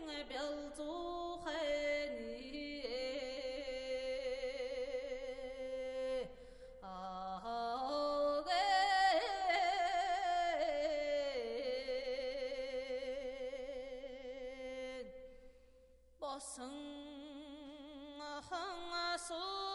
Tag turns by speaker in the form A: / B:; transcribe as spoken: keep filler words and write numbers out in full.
A: 标注黑你啊个不生啊生啊生